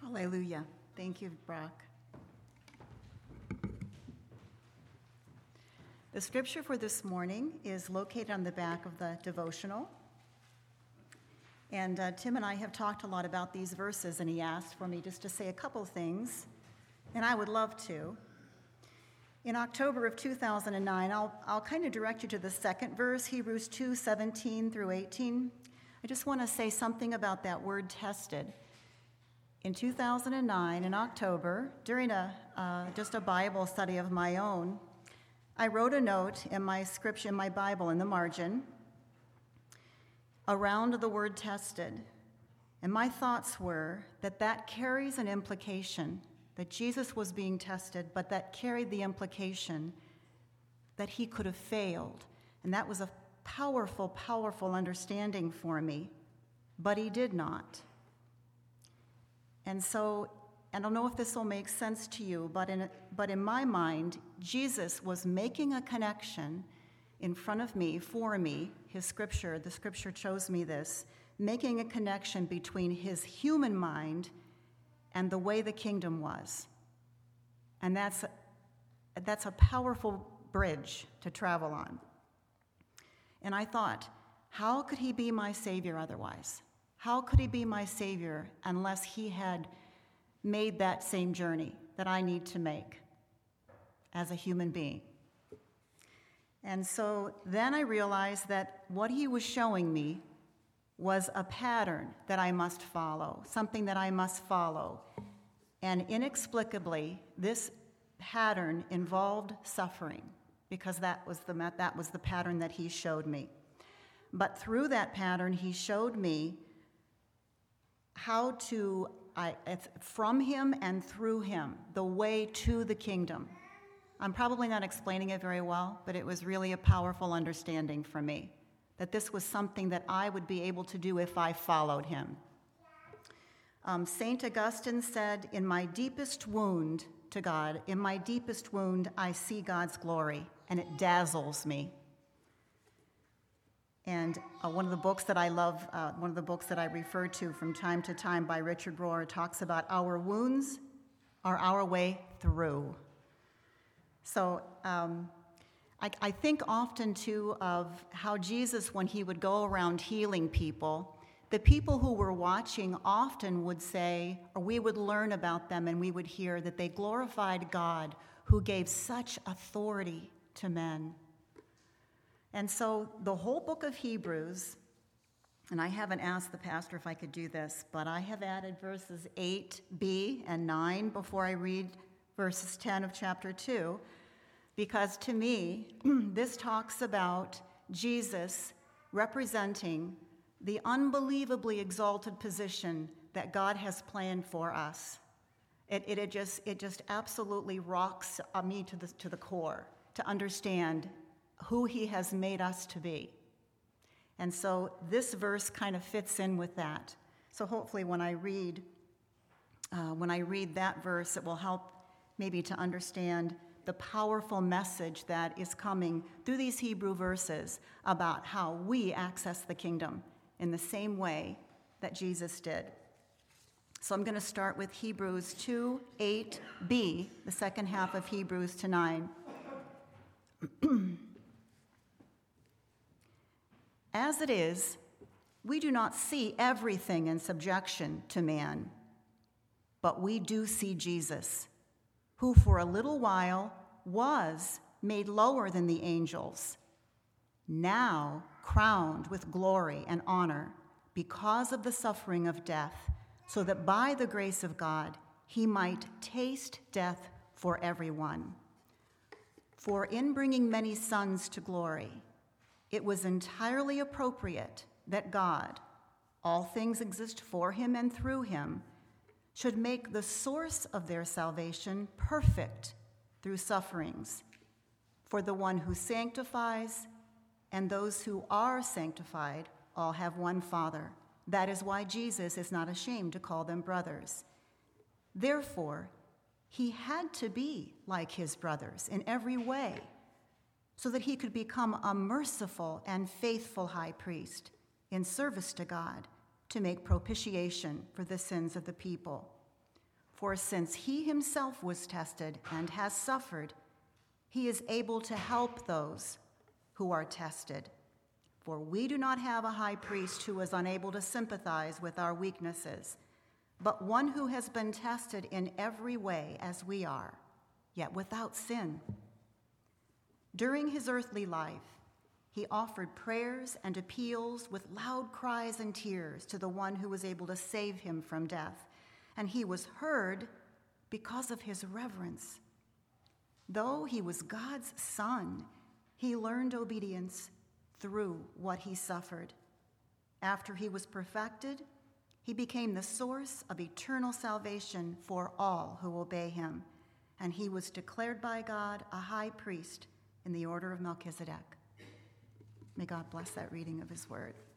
Hallelujah. Thank you, Brock. The scripture for this morning is located on the back of the devotional. And Tim and I have talked a lot about these verses, and he asked for me just to say a couple things, and I would love to. In October of 2009, I'll kind of direct you to the second verse, Hebrews 2:17 through 18. I just want to say something about that word tested. In 2009, in October, during just a Bible study of my own, I wrote a note in my scripture, in my Bible, in the margin, around the word tested. And my thoughts were that carries an implication, that Jesus was being tested, but that carried the implication that he could have failed. And that was a powerful, powerful understanding for me. But he did not. And so, I don't know if this will make sense to you, but in my mind, Jesus was making a connection in front of me, for me, the scripture shows me this, making a connection between his human mind and the way the kingdom was. And that's a powerful bridge to travel on. And I thought, how could he be my Savior otherwise? How could he be my Savior unless he had made that same journey that I need to make as a human being? And so then I realized that what he was showing me was a pattern that I must follow, something that I must follow. And inexplicably, this pattern involved suffering, because that was the pattern that he showed me. But through that pattern, he showed me how to, from him and through him, the way to the kingdom. I'm probably not explaining it very well, but it was really a powerful understanding for me, that this was something that I would be able to do if I followed him. St. Augustine said, in my deepest wound to God, in my deepest wound, I see God's glory, and it dazzles me. And one of the books that I love, one of the books that I refer to from time to time by Richard Rohr, talks about our wounds are our way through. So I think often, too, of how Jesus, when he would go around healing people, the people who were watching often would say, or we would learn about them and we would hear that they glorified God who gave such authority to men. And so the whole book of Hebrews, and I haven't asked the pastor if I could do this, but I have added verses 8b and 9 before I read verses 10 of chapter 2, because to me, this talks about Jesus representing the unbelievably exalted position that God has planned for us. It just absolutely rocks me to the core to understand who he has made us to be. And so this verse kind of fits in with that. So hopefully when I read that verse, it will help maybe to understand the powerful message that is coming through these Hebrew verses about how we access the kingdom in the same way that Jesus did. So I'm going to start with Hebrews 2:8b, the second half of Hebrews to 9. As it is, we do not see everything in subjection to man, but we do see Jesus, who for a little while was made lower than the angels, now crowned with glory and honor because of the suffering of death, so that by the grace of God he might taste death for everyone. For in bringing many sons to glory, it was entirely appropriate that God, all things exist for him and through him, should make the source of their salvation perfect through sufferings. For the one who sanctifies and those who are sanctified all have one Father. That is why Jesus is not ashamed to call them brothers. Therefore, he had to be like his brothers in every way, so that he could become a merciful and faithful high priest in service to God to make propitiation for the sins of the people. For since he himself was tested and has suffered, he is able to help those who are tested. For we do not have a high priest who is unable to sympathize with our weaknesses, but one who has been tested in every way as we are, yet without sin. During his earthly life, he offered prayers and appeals with loud cries and tears to the one who was able to save him from death, and he was heard because of his reverence. Though he was God's son, he learned obedience through what he suffered. After he was perfected, he became the source of eternal salvation for all who obey him, and he was declared by God a high priest in the order of Melchizedek. May God bless that reading of his word.